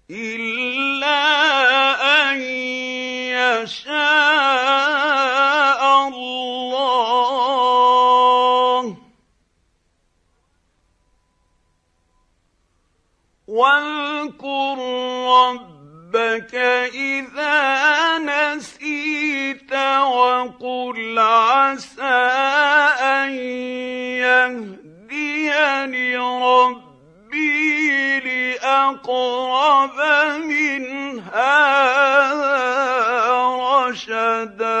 إِلَّا أَن يَشَاءَ اللَّهُ ۚ وَاذْكُر رَّبَّكَ إِذَا نَسِيتَ وَقُلْ عَسَىٰ أَن يَهْدِيَنِ رَبِّي لِأَقْرَبَ مِنْ هَٰذَا رَشَدًا.